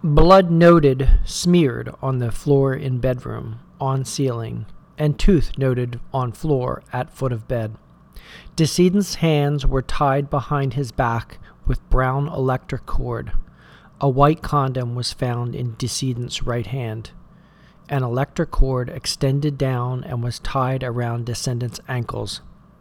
Blood noted smeared on the floor in bedroom, on ceiling, and tooth noted on floor at foot of bed. Decedent's hands were tied behind his back with brown electric cord. A white condom was found in decedent's right hand. An electric cord extended down and was tied around descendant's ankles.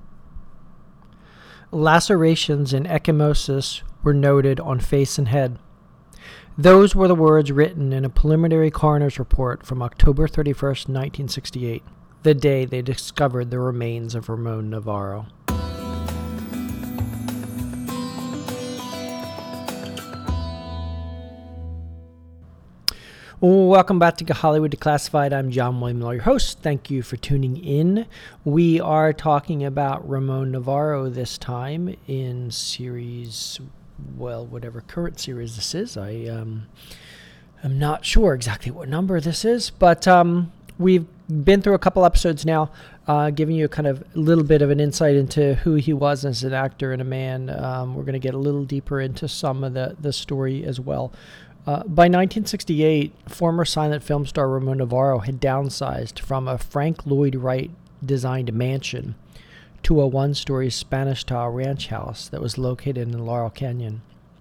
Lacerations and ecchymosis were noted on face and head. Those were the words written in a preliminary coroner's report from October 31st, 1968, the day they discovered the remains of Ramon Navarro. Welcome back to Hollywood Declassified. I'm John William Law, your host. Thank you for tuning in. We are talking about Ramon Navarro this time in series, well, whatever current series this is. I'm not sure exactly what number this is, but we've been through a couple episodes now, giving you a kind of little bit of an insight into who he was as an actor and a man. We're going to get a little deeper into some of the story as well. By 1968, former silent film star Ramon Navarro had downsized from a Frank Lloyd Wright designed mansion to a one-story Spanish-style ranch house that was located in Laurel Canyon.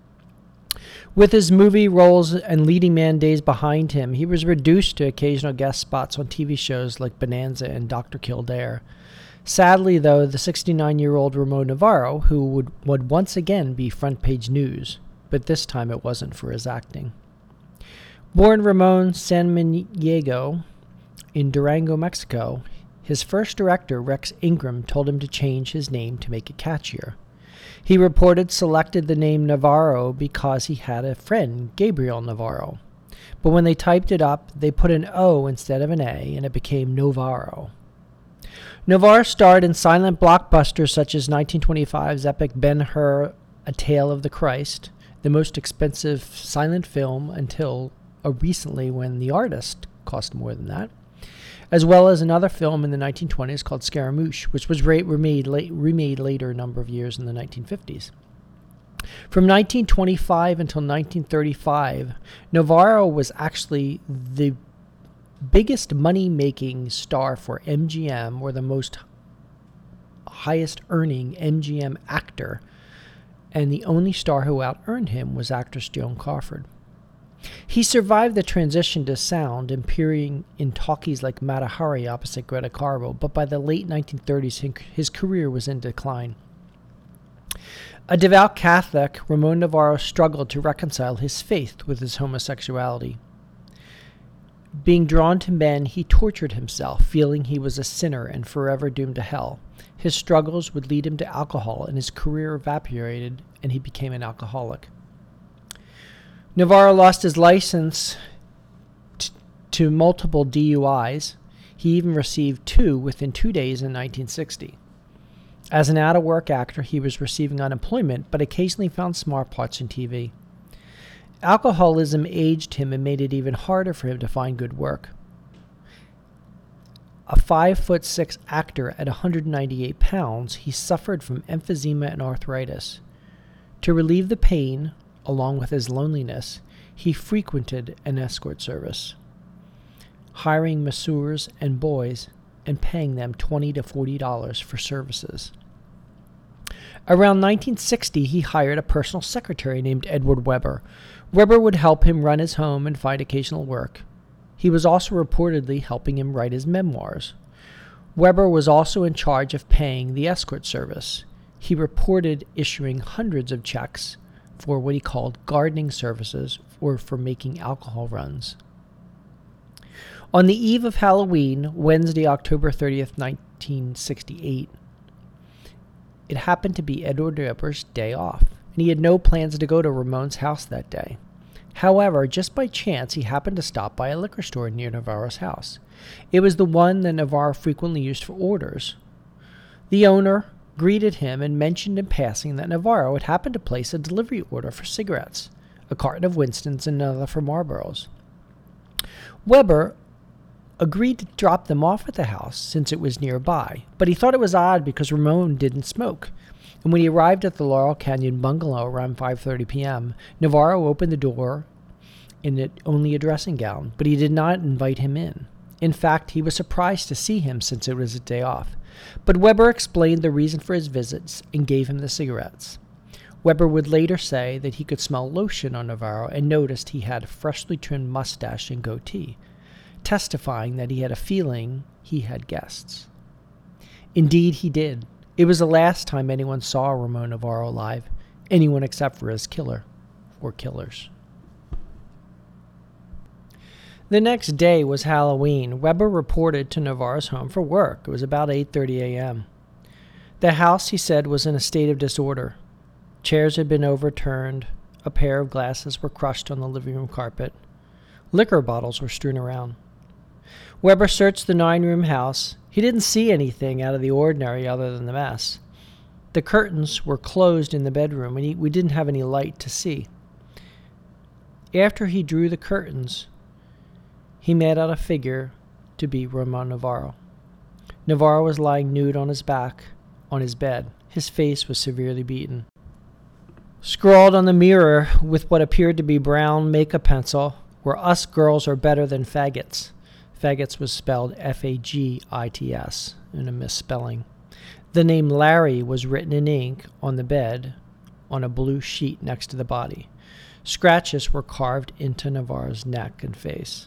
With his movie roles and leading man days behind him, he was reduced to occasional guest spots on TV shows like Bonanza and Dr. Kildare. Sadly, though, the 69-year-old Ramon Navarro, who would once again be front-page news, but this time it wasn't for his acting. Born Ramon Samaniego in Durango, Mexico, his first director, Rex Ingram, told him to change his name to make it catchier. He reported selected the name Navarro because he had a friend, Gabriel Navarro. But when they typed it up, they put an O instead of an A, and it became Navarro. Navarro starred in silent blockbusters such as 1925's epic Ben-Hur, A Tale of the Christ, the most expensive silent film until recently when The Artist cost more than that, as well as another film in the 1920s called Scaramouche, which was remade later a number of years in the 1950s. From 1925 until 1935, Navarro was actually the biggest money-making star for MGM, or the most highest-earning MGM actor, and the only star who out-earned him was actress Joan Crawford. He survived the transition to sound, appearing in talkies like Mata Hari opposite Greta Garbo, but by the late 1930s, his career was in decline. A devout Catholic, Ramon Navarro struggled to reconcile his faith with his homosexuality. Being drawn to men, he tortured himself, feeling he was a sinner and forever doomed to hell. His struggles would lead him to alcohol, and his career evaporated, and he became an alcoholic. Navarro lost his license to multiple DUIs. He even received 2 within 2 days in 1960. As an out-of-work actor, he was receiving unemployment, but occasionally found smart parts in TV. Alcoholism aged him and made it even harder for him to find good work. A 5'6" actor at 198 pounds, he suffered from emphysema and arthritis. To relieve the pain, along with his loneliness, he frequented an escort service, hiring masseurs and boys and paying them $20 to $40 for services. Around 1960, he hired a personal secretary named Edward Weber. Weber would help him run his home and find occasional work. He was also reportedly helping him write his memoirs. Weber was also in charge of paying the escort service. He reported issuing hundreds of checks for what he called gardening services or for making alcohol runs. On the eve of Halloween, Wednesday, October 30th, 1968, it happened to be Edward Weber's day off, and he had no plans to go to Ramon's house that day. However, just by chance, he happened to stop by a liquor store near Navarro's house. It was the one that Navarro frequently used for orders. The owner greeted him and mentioned in passing that Navarro had happened to place a delivery order for cigarettes, a carton of Winston's and another for Marlboros. Weber agreed to drop them off at the house since it was nearby, but he thought it was odd because Ramon didn't smoke. And when he arrived at the Laurel Canyon bungalow around 5:30 p.m., Navarro opened the door only a dressing gown, but he did not invite him in. In fact, he was surprised to see him since it was a day off. But Weber explained the reason for his visits and gave him the cigarettes. Weber would later say that he could smell lotion on Navarro and noticed he had a freshly trimmed mustache and goatee, testifying that he had a feeling he had guests. Indeed, he did. It was the last time anyone saw Ramon Navarro alive, anyone except for his killer or killers. The next day was Halloween. Weber reported to Navarro's home for work. It was about 8:30 a.m. The house, he said, was in a state of disorder. Chairs had been overturned. A pair of glasses were crushed on the living room carpet. Liquor bottles were strewn around. Weber searched the 9-room house. He didn't see anything out of the ordinary other than the mess. The curtains were closed in the bedroom, and we didn't have any light to see. After he drew the curtains, he made out a figure to be Ramon Navarro. Navarro was lying nude on his back on his bed. His face was severely beaten. Scrawled on the mirror with what appeared to be brown makeup pencil were "Us girls are better than faggots." Faggots was spelled F-A-G-I-T-S in a misspelling. The name Larry was written in ink on the bed on a blue sheet next to the body. Scratches were carved into Navarro's neck and face.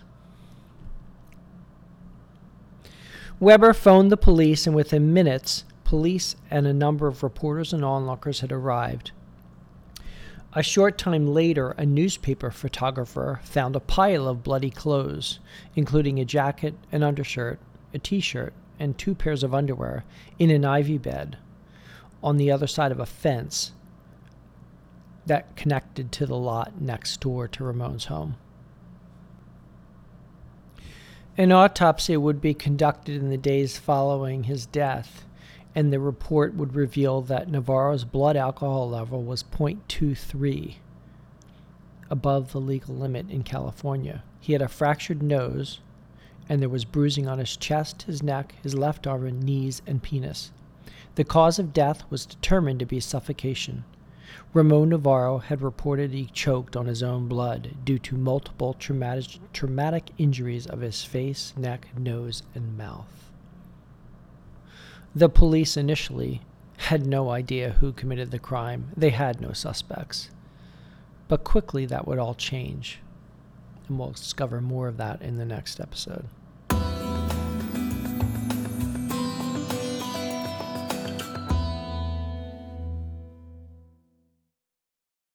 Weber phoned the police, and within minutes, police and a number of reporters and onlookers had arrived. A short time later, a newspaper photographer found a pile of bloody clothes, including a jacket, an undershirt, a t-shirt, and 2 pairs of underwear in an ivy bed on the other side of a fence that connected to the lot next door to Ramon's home. An autopsy would be conducted in the days following his death, and the report would reveal that Navarro's blood alcohol level was 0.23, above the legal limit in California. He had a fractured nose, and there was bruising on his chest, his neck, his left arm, knees, and penis. The cause of death was determined to be suffocation. Ramon Navarro had reported he choked on his own blood due to multiple traumatic injuries of his face, neck, nose, and mouth. The police initially had no idea who committed the crime. They had no suspects. But quickly that would all change. And we'll discover more of that in the next episode.